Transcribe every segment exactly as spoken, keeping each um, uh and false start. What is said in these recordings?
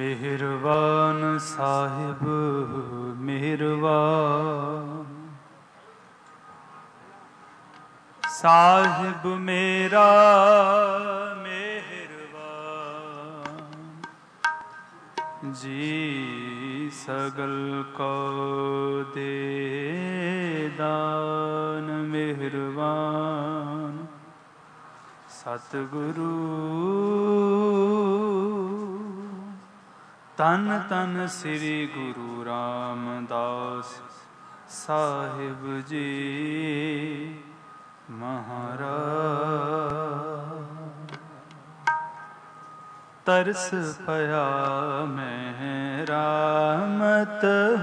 ਮਿਹਰਬਾਨ ਸਾਹਿਬ ਮਿਹਰਬਾਨ, ਸਾਹਿਬ ਮੇਰਾ ਮਿਹਰਬਾਨ, ਜੀ ਸਗਲ ਕੋ ਦੇ ਦਾਨ ਮਿਹਰਬਾਨ। ਸਤਿਗੁਰੂ ਧੰਨ ਧੰਨ ਸ੍ਰੀ ਗੁਰੂ ਰਾਮਦਾਸ ਸਾਹਿਬ ਜੀ ਮਹਾਰਾਜ। ਤਰਸ ਪਿਆ ਮੈਂ ਰਾਮਤ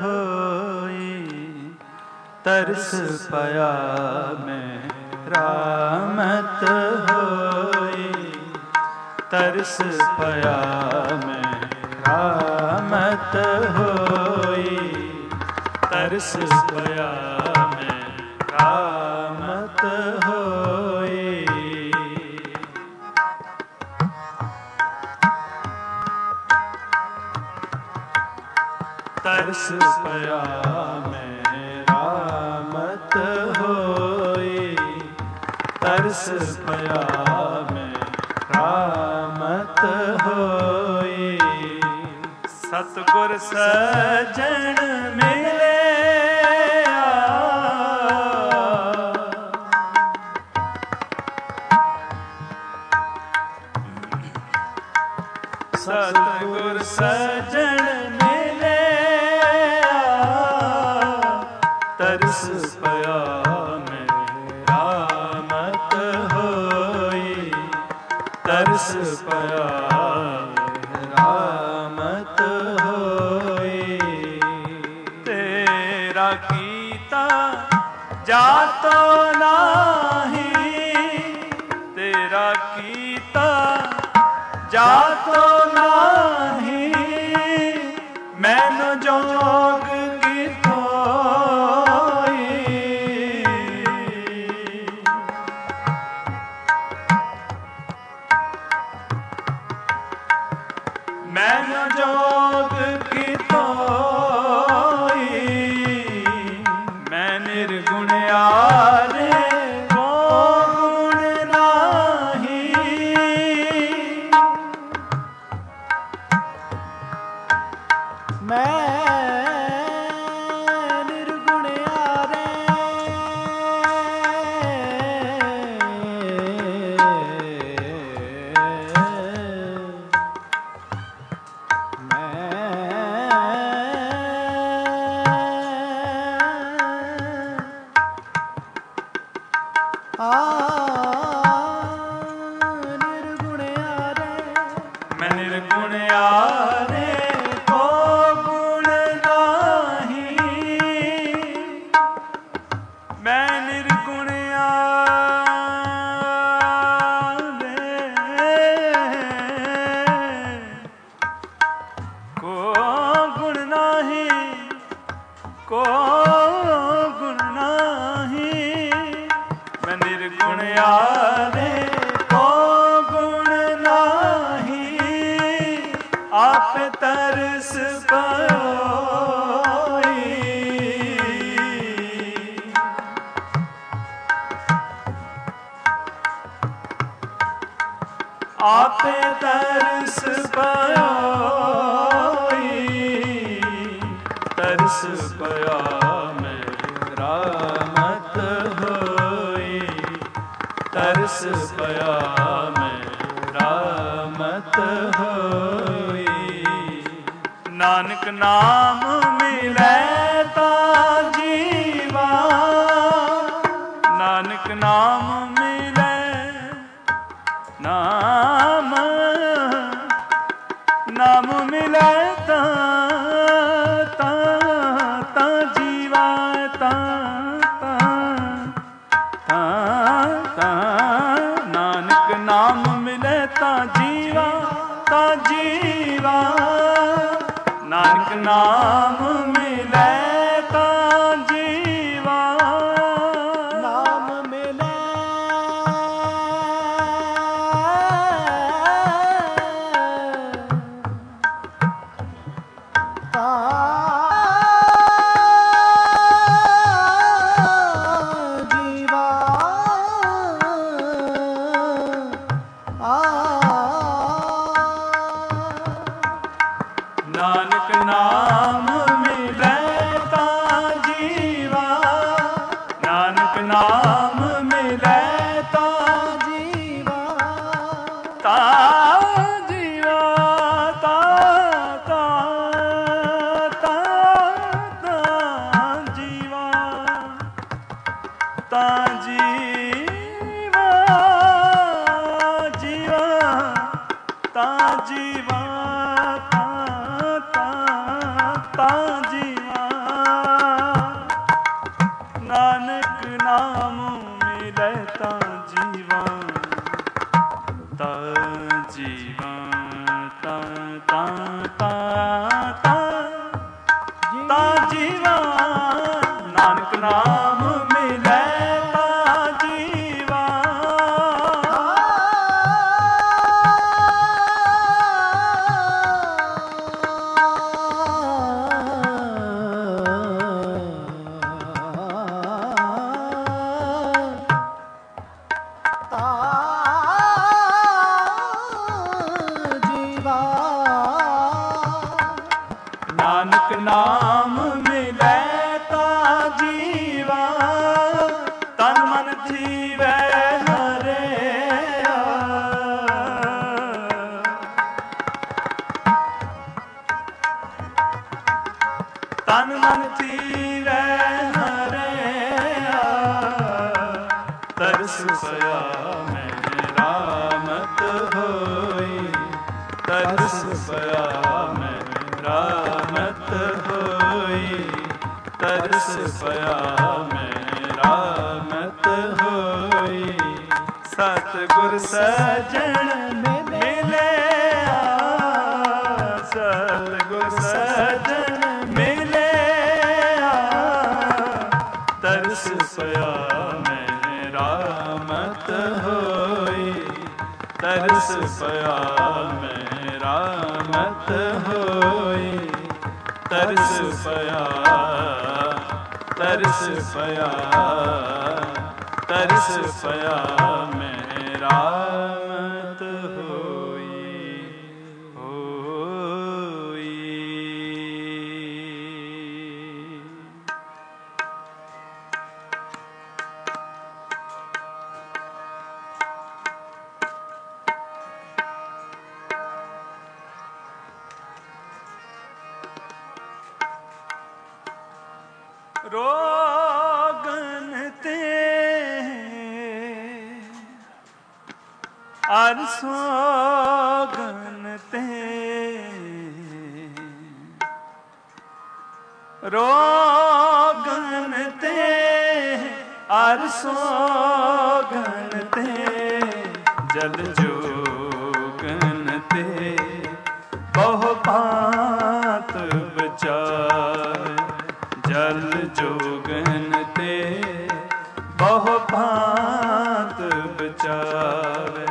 ਹੋਈ, ਤਰਸ ਪਿਆ ਮੈਂ ਰਾਮਤ ਹੋਈ, ਤਰਸ ਪਿਆ ਮੈਂ ਰਾਮਤ ਹੋਈ, ਤਰਸ ਪਿਆ ਮੈਂ ਰਾਮਤ ਹੋਈ। ਤਰਸ ਪਿਆ ਮੈਂ ਰਾਮਤ ਹੋਈ, ਤਰਸ ਪਿਆ ਮੈਂ ਰਾਮਤ ਹੋਈ। ਸਤਿਗੁਰ ਸੱਜਣ ਮਿਲਿਆ, ਸਤਿਗੁਰ ਸੱਜਣ ਮਿਲਿਆ, ਤਰਸ ਪਿਆ ਮੈਂ ਰਾਮਤ ਹੋਈ, ਤਰਸ ਪਿਆ ਰਾਮਤ ਹੋਈ। ਤੇਰਾ ਕੀਤਾ ਜਾਤੋ ਨਾਹੀ, ਤੇਰਾ ਕੀਤਾ ਜਾਤੋ ਨਾਹੀ, ਮੈਨੂੰ ਜੋਗ ਕਿਥੋਈ। ਮੈਨੂੰ ਜੋਗ ਕਿਥੋਈ, ਮੈਂ ਨਿਰਗੁਣਿਆਰੇ ਕੋ ਗੁਣ ਨਾਹੀ। ਮੈਂ ਨਿਰਗੁਣਿਆਰੇ ਆ ਨਿਰਗੁਣਿਆਰੇ, ਮੈਂ ਨਿਰਗੁਣਿਆਰੇ ਕੋ ਗੁਣ ਨਾਹੀ, ਮੈਂ ਨਿਰਗੁਣਿਆਰੇ ਕੋ ਗੁਣ ਨਾਹੀ, ਕੋ ਗੁਣ ਨਾਹੀ, ਮੈਂ ਨਿਰਗੁਣਿਆਰੇ ਕੋ ਗੁਣ ਨਾਹੀ। ਆਪੇ ਤਰਸ ਪਾਈ, ਆਪੇ ਤਰਸ ਪਾਈ, ਤਰਸ ਪਿਆ ਮੈਂ ਰਾਮਤ ਹੋਈ, ਤਰਸ ਪਿਆ ਮੈਂ ਰਾਮਤ ਹੋਈ। ਨਾਨਕ ਨਾਮ ਮਿਲੈ ਤਾਂ ਜੀਵਾ, ਨਾਨਕ ਨਾਮ ਮਿਲੈ, ਨਾਮ ਨਾਮ ਮਿਲੈ ਤਾਂ ਤਾਂ ਤਾਂ ਜੀਵਾ, ਤਾਂ ਤਾਂ ਤਾਂ ਨਾਨਕ ਨਾਮ ਮਿਲੈ ਤਾਂ ਜੀਵਾ, ਤਾਂ ਜੀਵਾ, ਨਾਨਕ ਨਾਮ ਮਿਲੈ ਤਾਂ ਜੀਵਾ, ਨਾਮ ਮਿਲੈ ਨਾਨਕ ਨਾਮ ਮਿਲੈ ਤਾਂ ਜੀਵਾ, ਨਾਨਕ ਨਾਮ ਮਿਲੈ ਤਾਂ ਜੀਵਾ, ਤਾਂ ਜੀਵਾ, ਤਾਂ ਤਾਂ ਤਾਂ ਜੀਵਾ, ਤਾਂ ਜੀਵਾ, ਜੀਵਾ, ਤਾਂ ਜੀਵਾ, ਤਾਂ ਤਾਂ ਤਾਂ ਜੀਵਾ, ਨਾਨਕ ਨਾਮ ਮਿਲੈ ਤਾਂ ਜੀਵਾ, ਤਾਂ ਜੀਵਾ, ਤਾਂ ਤਾਂ ਤਾਂ ਤਾਂ ਜੀਵਾ, ਨਾਨਕ ਨਾਮ ਮਿਲੈ ਤਾਂ ਜੀਵਾ। ਨਾਨਕ ਨਾਮ ਮਿਲੈ ਤਾਂ ਜੀਵਾ, ਤਨ ਮਨ ਜੀਵੈ ਹਰਿਆ, ਤਨ ਮਨ ਜੀਵੈ ਹਰਿਆ, ਤਰਸ ਪਿਆ ਮੇਰਾ ਮਤ ਹੋਈ, ਤਰਸ ਪਿਆ ਮੇਰਾ ਮਤ ਹੋਈ, ਤਰਸ ਪਿਆ ਮੇਰਾ ਮਤ ਹੋਈ, ਸਤਿਗੁਰ ਸਜਣ ਮਿਲਿਆ, ਸਤਿਗੁਰ ਸਜਣ ਮਿਲਿਆ, ਤਰਸ ਪਿਆ ਮੇਰਾ ਮਤ ਹੋਈ, ਤਰਸ ਪਿਆ ਮੇਰਾ ਮਤ ਹੋਈ, ਤਰਸ ਪਿਆ, ਤਰਸ ਪਿਆ, ਤਰਸ ਪਿਆ ਮੇਰਾ ਮਤ ਹੋਈ, ਹੋਈ। ਰੋਗਨ ਤੇ ਅਰ ਸੋਗਨ ਤੇ, ਰੋਗਨ ਤੇ ਅਰ ਸੋਗਨ ਤੇ, ਜਲ ਜੋਗਨ ਤੇ ਬਹੁ ਭਾਂਤ ਵਿਚਾਰ, ਜਲ ਜੋਗਨ ਤੇ ਬਹੁ ਭਾਂਤ ਵਿਚਾਰ,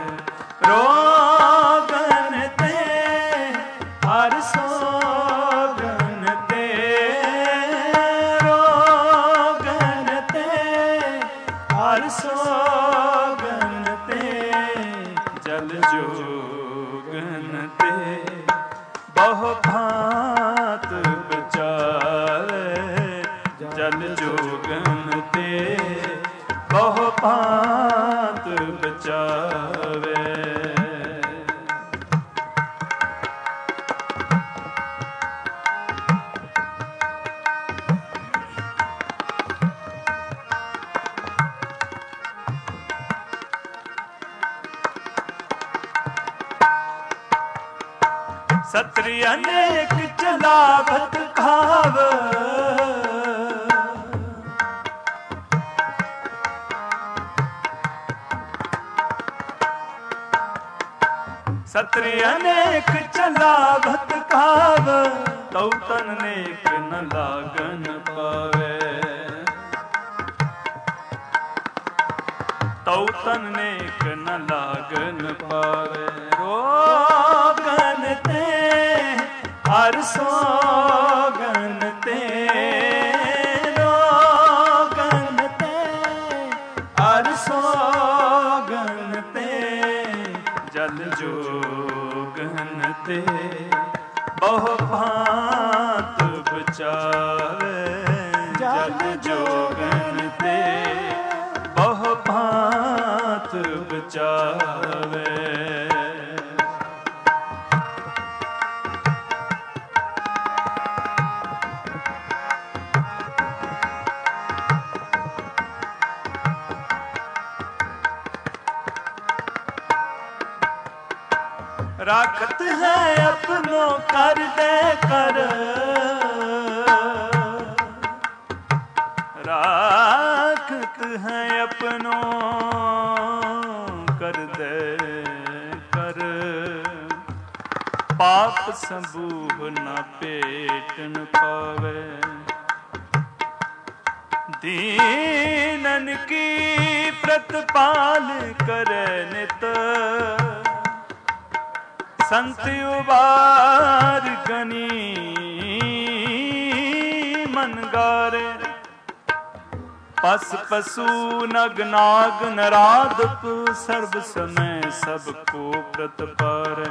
ਰੋਗਨ ਤੇ ਹਰ ਸੋਗਨ ਤੇ, ਰੋਗਨ ਤੇ ਹਰ ਸੋਗਨ ਤੇ, ਜਲ ਜੋਗਨ ਤੇ ਬਹੁ ਭਾਂਤ ਵਿਚਾਰ, ਜਲ ਜੋਗਨ ਤੇ ਬਹੁ ਭਾਂਤ ਵਿਚਾਵੇ। ਸਤਰੀ ਅਨੇਕ ਚਲਾਵਤ ਖਾਵ, ਸਤਰੀ ਅਨੇਕ ਚਲਾਵਤ ਖਾਵ, ਤਉ ਤਨ ਨੇਕ ਨ ਲਾਗਨ ਪਾਵੇ, ਤਉ ਤਨ ਨੇਕ ਨ ਲਾਗਨ ਪਾਵੇ, ਰੋਗਨ ਤੇ ਹਰ ਸੋਗਨ ਤੇ, ਰੋਗਨ ਤੇ ਹਰ ਸੋਗਨ ਤੇ, ਜਲ ਜੋਗਨ ਤੇ बहु भांत बचावे जल जोगन ते बहु भांत बचावे। राखत है अपनों कर दे कर, राखत है अपनों कर दे कर, पाप सबूह न पेटन पावे। दीनन की प्रतिपाल करे नित, संत उबार गनी मन गारे। पस पशु नग नाग नरादप, सर्व समय सबको प्रतपार।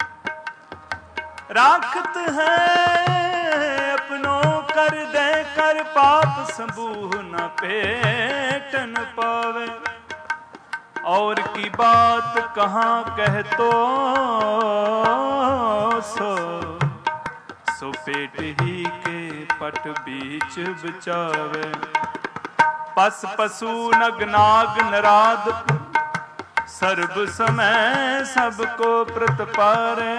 राखत है अपनों कर दे कर, पाप सबूह न पेटन पावे। और की बात कहाँ कहतो सो, सो पेट ही के पट बीच बचावे। पस पशु नग नाग नराद, सर्व समय सबको प्रतपारे।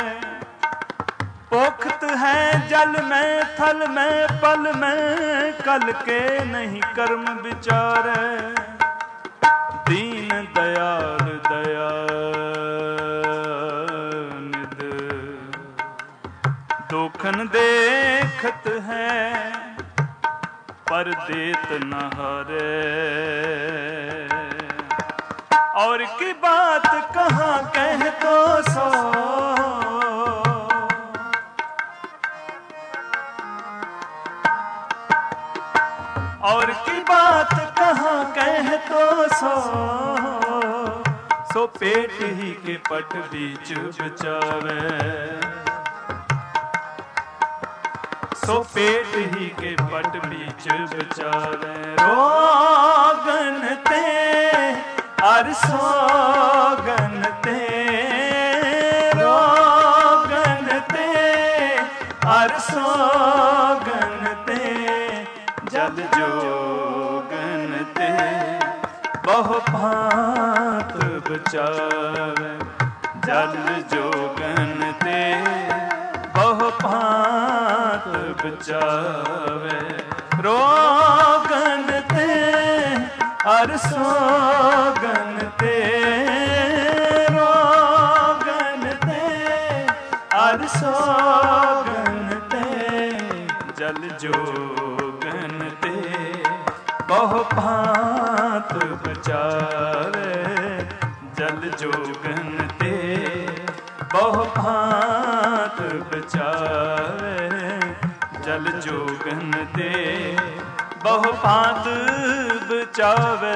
पोखत है जल में थल में पल में, कल के नहीं कर्म विचारे। दीन दयाल दया निध, दोखन देखत है पर देत न हारे। और की बात कहाँ कह तो सो, और की बात कहाँ कह तो सो, सो पेट ही के पट बीच बचावे। सो पेट ही के पट बीच बचावे। रोगन ते अर सोगन ते, रोगन ते अर सोगन ते, जल जोगन ते बहु भांत बचावे। जल जोगन ते बहु भांत बचावे। रोगन ते अर सोगन ते, रोगन ते अर सोगन ते, जल जोगन ते बहु भांत बचावे। जल जोगन ते बहु भांत बचावे। जल जोगन ते बहु भांत बचावे।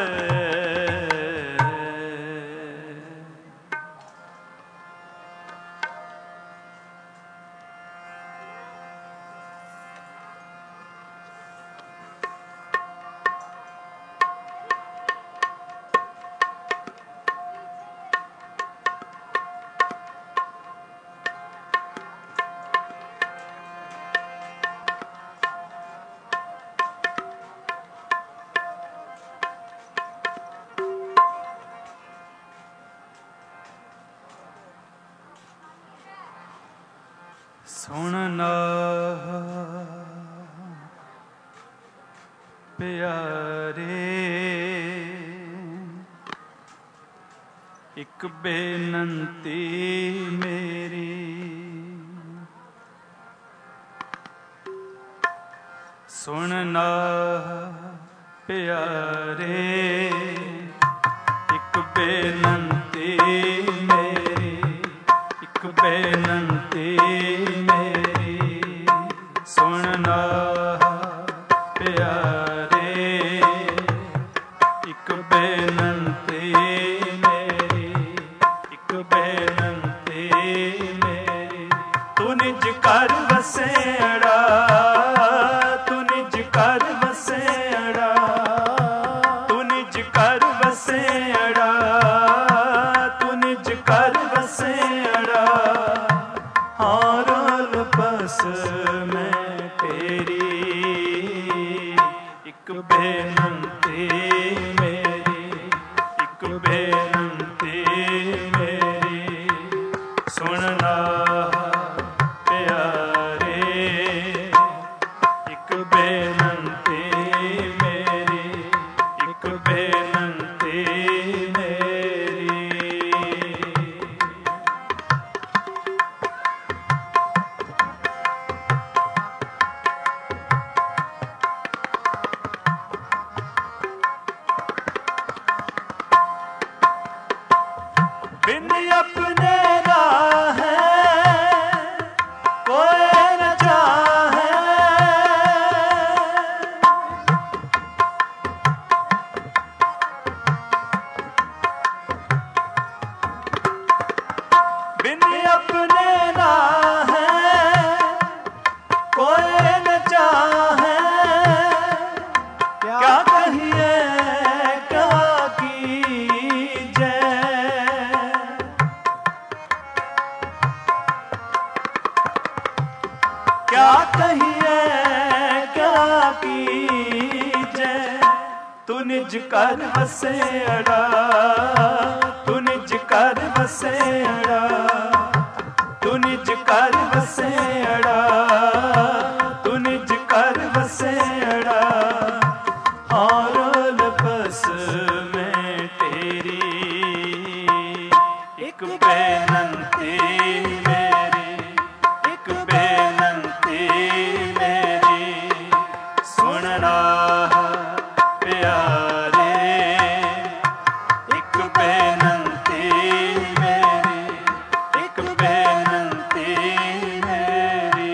सुनना प्यारे एक बेनंती मेरी, सुनना प्यारे एक बेनंती मेरी, एक बेनंती मेरी, सुनना प्यारे एक बेनंती मेरी, एक बेनंती मेरी, तू निज ਕਰ ਵਸੇੜਾ, ਤੂੰ ਨਿਜ ਕਰ ਵਸੇੜਾ, ਤੂੰ ਨਿਜ ਕਰ ਵਸੇੜਾ, ਤੂੰ ਨਿਜ ਕਰ ਵਸੇੜਾ। ਹਾਂ ਰੋਲ ਬਸ ਮੈਂ ਤੇਰੀ, ਇੱਕ ਬੇਨਤੀ ਮੇਰੀ, ਇੱਕ ਬੇਨਤੀ ਮੇਰੀ, ਸੁਣਨਾ ਪਿਆਰੇ, ਇੱਕ ਬੇਨਤੀ ਮੇਰੀ, ਇੱਕ ਬੇਨਤੀ ਮੇਰੀ। बिन अपने राहे कोई न चाहे, बिन अपने राहे कोई न चाहे, क्या कहिए क्या कीजे, क्या कहिए क्या कीजे। तू निज कर वसेड़ा, तू निज कर वसेड़ा, तू निज कर वसेड़ा, तू निज कर वसेड़ा। हाँ रोल बस मैं तेरी, एक बेनंती मेरी, एक बेनंती मेरी, सुनना प्यारे, एक बेनंती मेरी, एक बेनंती मेरी।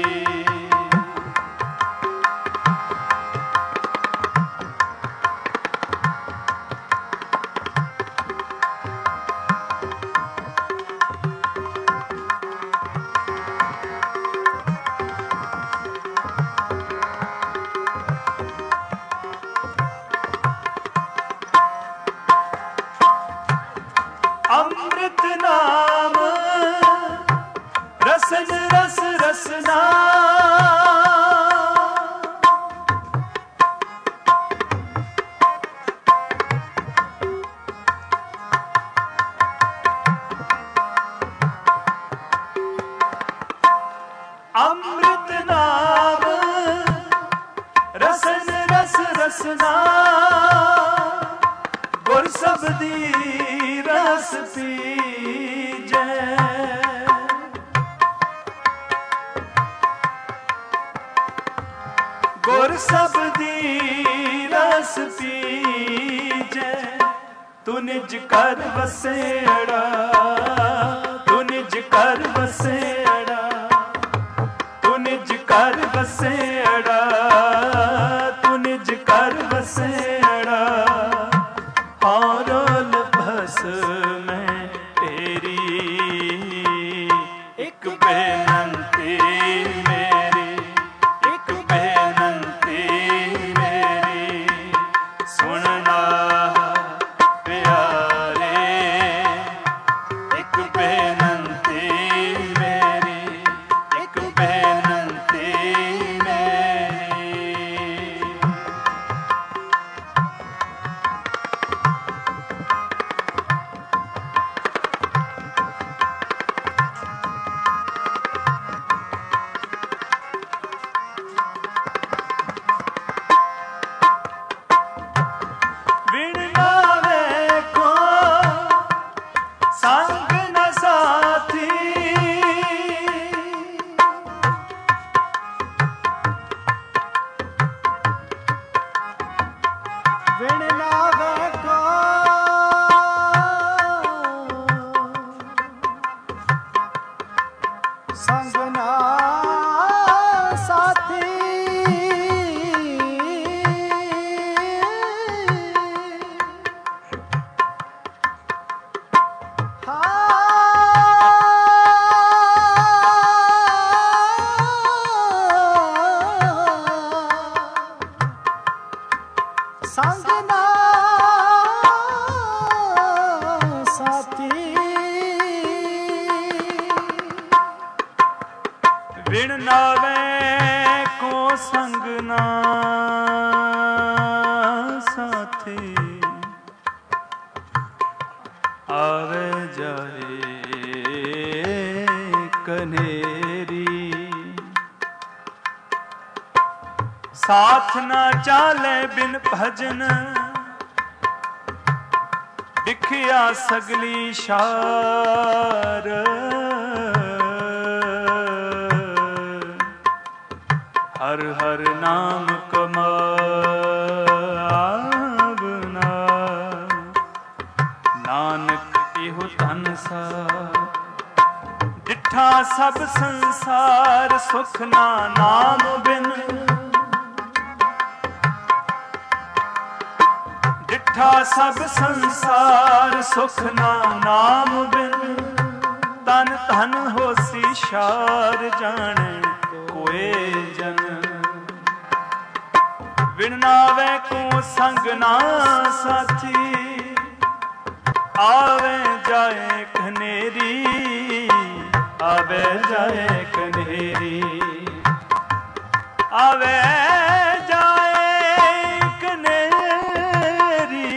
अमृत नाम रसन रस रसना, अमृत नाम रसन रस रसना, गुर सबदी रस पीजे, गुर सबदी रस पीजे। तू निज कर वसेड़ा, तू निज कर वसेड़ा, तू निज कर वसेड़ा, तू निज कर वसेड़ा। हाँ रोल बस मैं तेरी, एक बेनंती मेरी, एक बेनंती मेरी, सुनना प्यारे, एक बेनंती मेरी, एक बेनंती मेरी। बिन नावे को संग न साथी, बिन नावे को संग न साथी, हाँ नावे को संग ना साथी, आवे जाए कनेरी। साथ ना चाले बिन भजन, दिखिया सगली शार। हर हर नाम कमावना, नानक इहो धन सार। डिठा सब संसार सुख ना नाम बिन, डिठा सब संसार सुख ना नाम बिन। तन धन होसी शार जाने कोए जन। बिन नावे को संग ना साथी, आवे जाए कनेरी। आवे जाए कनेरी, आवे जाए कनेरी।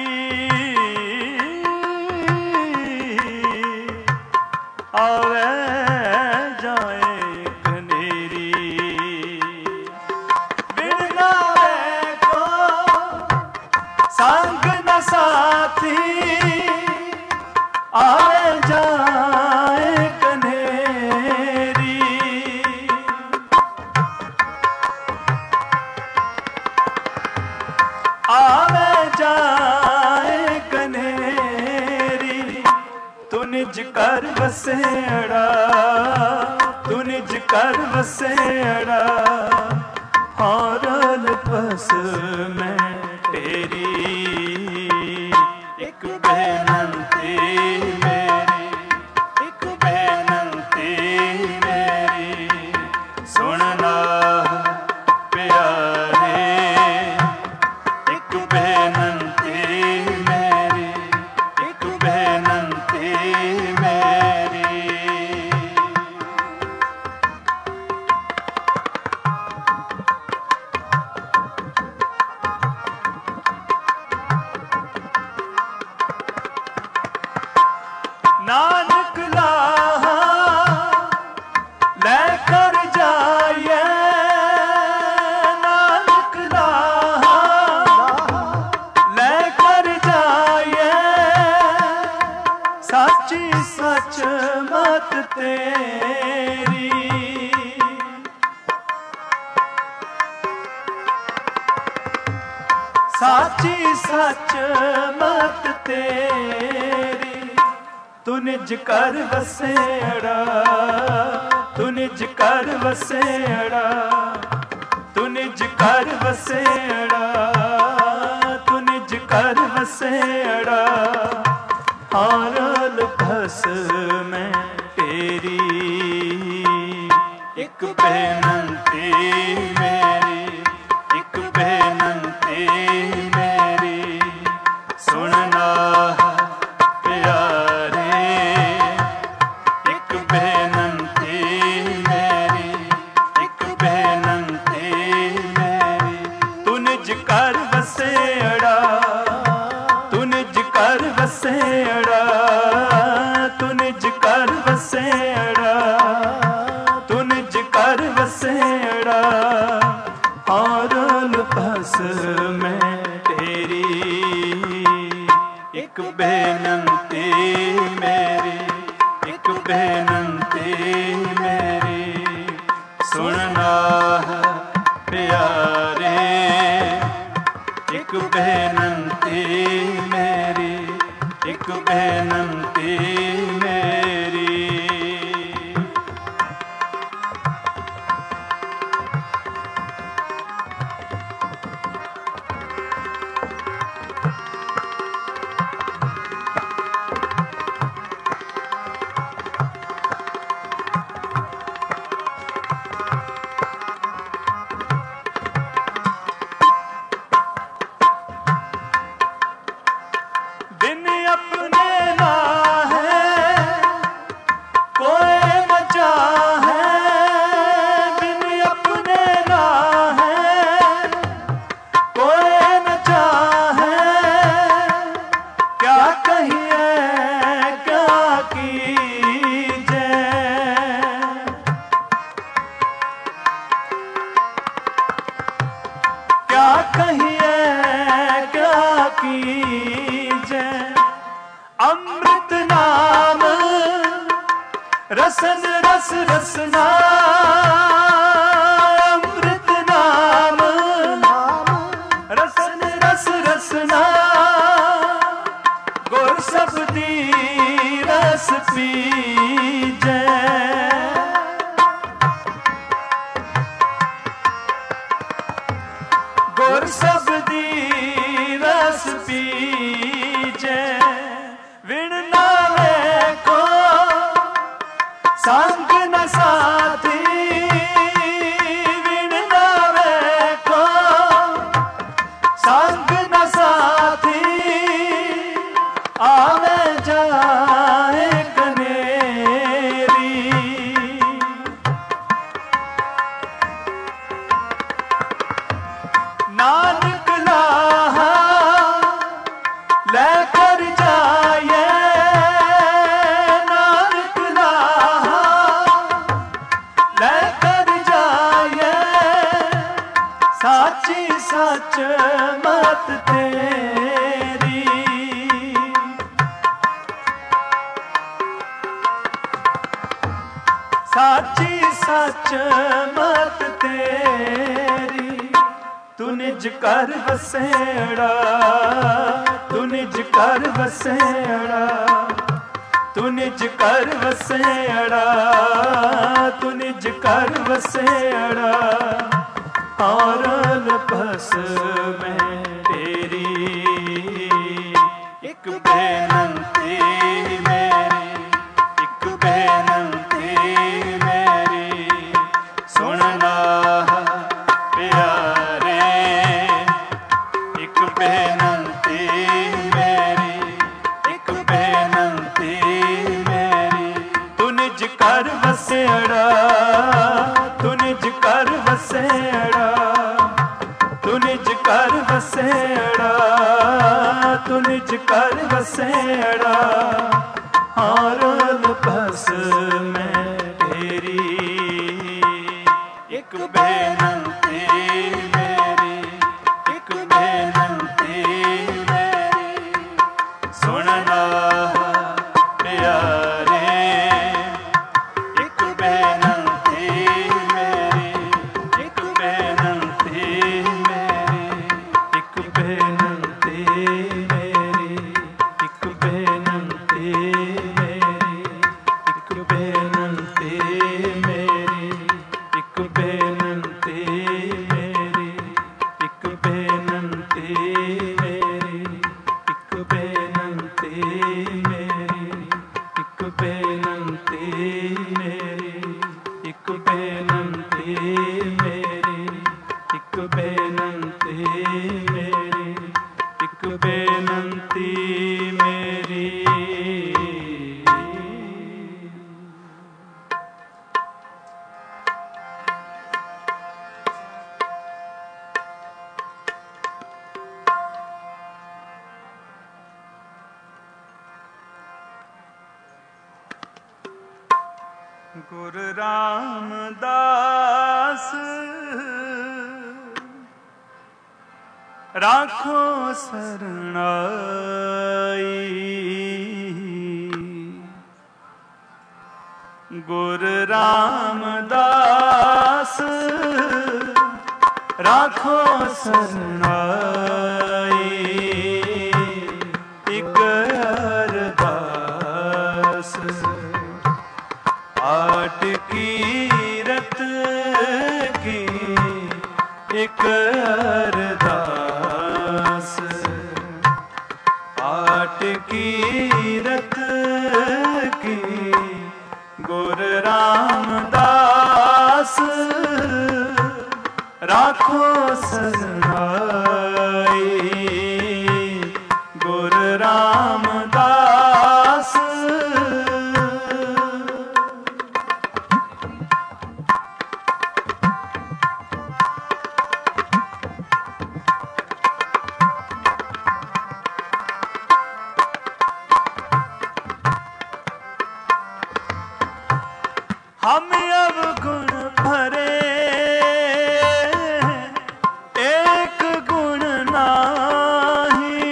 आवे जाए कनेरी। बिन नावे को संग न साथी, आवे जाए कनेरी। आवे जाए कनेरी। तू निज कर बसेड़ा, तू निज कर बसेड़ा। हारल बस मैं तेरी, एक बेनंती मेरी, एक बेनंती मेरी। सुनना प्यारे, एक बेनंती मेरी, एक बेनंती मेरी। नानक लाहा लेकर जाइए, नानक लाहा लेकर जाइए। साची सच मत तेरी, साची सच मत तेरी। तू निज कर बसेड़ा, तू निज कर बसेड़ा। तू निज कर बसेड़ा, तू निज कर बसेड़ा। हारल बस मैं तेरी, एक बेनंती मेरी, एक बेनंती मेरी। सुनना प्यारे, एक बेनंती मेरी, एक बेनंती मेरी। तू निज कर बसेड़ा, तू निज कर बसेड़ा। तू निज कर बसेड़ा, तू निज कर बसेड़ा। हारल बस मैं तेरी, एक बेनंती मेरी, एक बेनंती मेरी। सुनना प्यारे, एक बेनंती मेरी, एक बेनंती मेरी। रसन रस रसना अमृत नाम, रसन रस रसना गुर सबदी रस पीजै। गुर सबदी रस पीजै। विण नावे को संग न साथी, विण नावे को संग न साथी, आवे जाए कनेरी। नानक लाहा लेकर जाए, नानक लाहा लेकर जाए, साची सच मत तेरी। साची सच मत तेरी। तू निज कर बसेड़ा, तू निज कर बसेड़ा, तू निज कर बसेड़ा, तू निज कर बसेड़ा। और लपस में तेरी एक बेनंती मेरी, एक बेनंती मेरी सुनना प्यारे। एक बेनंती मेरी, एक बेनंती मेरी। तू निज कर बसेड़ा, तू निज कर बसेड़ा, तू निज कर बसेड़ा, तू निज कर बसेड़ा। और बस में तेरी एक बेनंती मेरी, एक बेनंती मेरी सुनना प्यारे। एक बेनंती मेरी, एक बेनंती मेरी, एक बेनंती मेरी, एक बेनंती मेरी, एक बेनंती मेरी, एक बेनंती मेरी, एक बेनंती मेरी, एक बेनंती मेरी, एक बेनंती मेरी, एक बेनंती मेरी, एक बेनंती मेरी, एक बेनंती मेरी। गुरु रामदास राखो सरनाई, गुरु रामदास राखो सरनाई। एक अरदास आट कीरत की, एक अरदास आट कीरत की। गुरु रामदास राखो सरनाई, गुरु रामदास हम अवगुण भरे एक गुण नाही,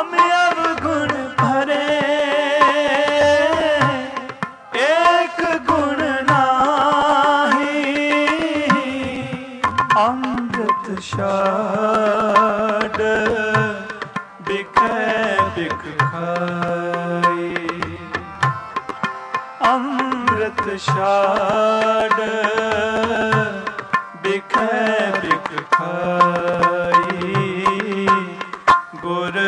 हम अवगुण भरे एक गुण नाही, अमृत छाड़ बिकै बिक खाई, अमृत छाड़ बिकै बिक खाई। गुर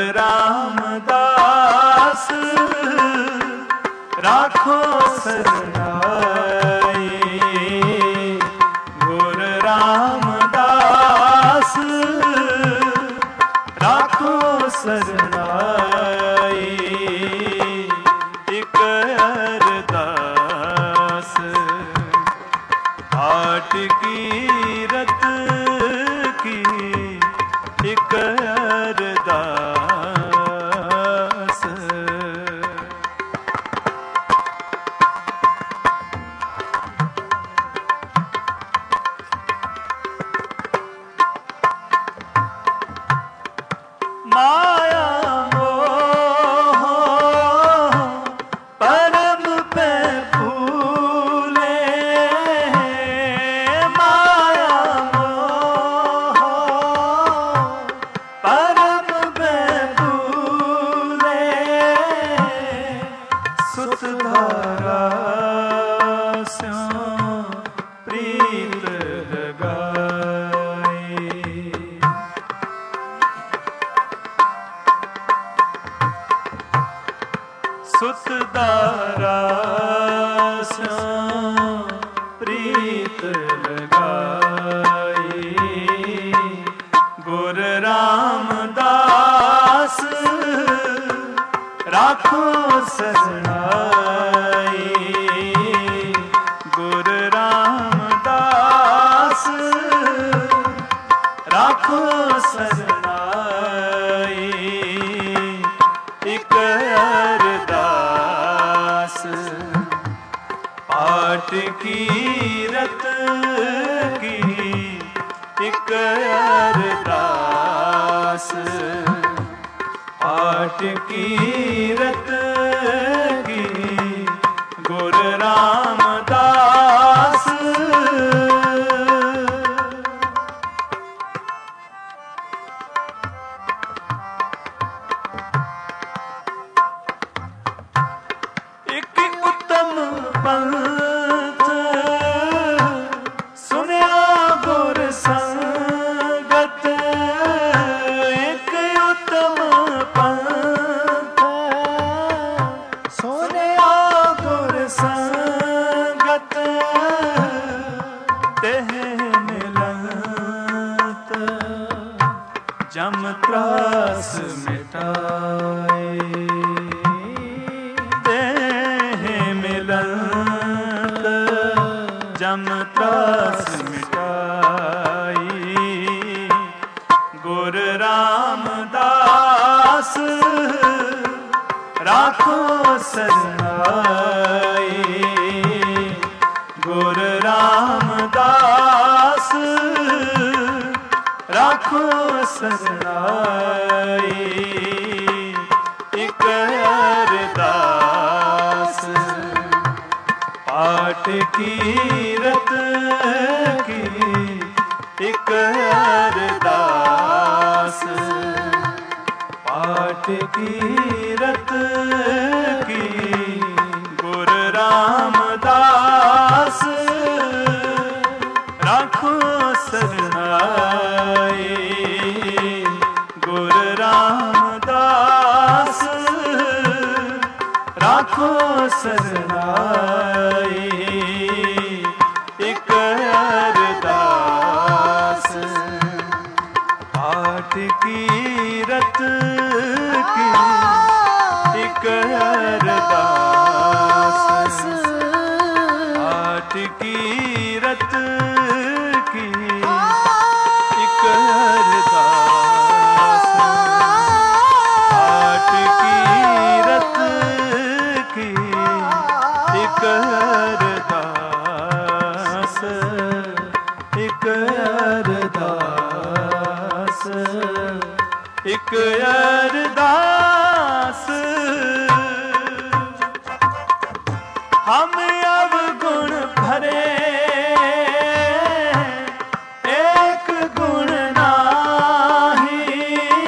रामदास राखो सरनाई, गुर रामदास राखो सरनाई। एक अरदास आट की रत की, एक अरदास। माया मोह परम पे फूले, माया मोह परम पे फूले, सुत धारा स्यों प्रीत लगाई, सुत धारा स्यों प्रीत लगाई। गुर रामदास राखो सरनाई, गुर रामदास राखो सरनाई। एक अरदास पाठ की रत की, एक अरदास पाठ की रत की। गुर रामदास एक उत्तम पंथ सुनिया गुर संगत, एक उत्तम पंथ सुनिया गुर संगत, तेह मिलत जम त्रास मिटाए, जम त्रास मिटाई। गुर रामदास राखो सरनाई, गुर रामदास राखो सरनाई। एक अरदास पाठ की रत की, एक अरदास पाठ की रत की। गुर रामदास राखो सरनाई, गुर रामदास राखो सरनाई। एक अरदास पाठ की रत की, एक अरदास पाठ की रत की, एक अरदास पाठ की रत की, एक अरदास एक अरदास ਇੱਕ ਅਰਦਾਸ ਹਮ ਅਵਗੁਣ ਭਰੇ ਏਕ ਗੁਣ ਨਾਹੀ।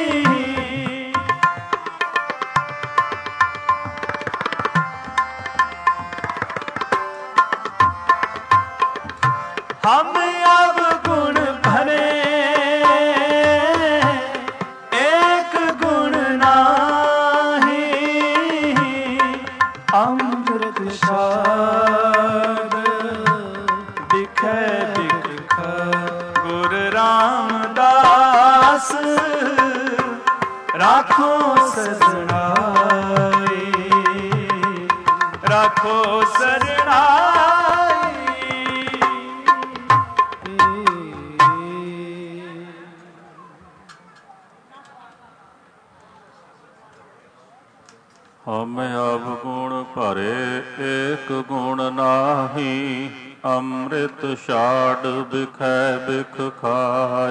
ਹਮ ਅਵਗੁਣ ਭਰੇ ਏਕ ਗੁਣ ਨਾਹੀ। ਅੰਮ੍ਰਿਤ ਸ਼ਾਦ ਬਿਖੈ ਬਿਖ ਗੁਰ ਰਾਮਦਾਸ ਰਾਖੋ ਸਰਣਾਈ ਰਾਖੋ ਸਰਣਾਈ। ਹਮ ਅਵਗੁਣ ਭਰੇ ਏਕ ਗੁਣ ਨਾਹੀ। ਅੰਮ੍ਰਿਤ ਛਾੜ ਬਿਖੈ ਬਿਖ ਖਾਈ।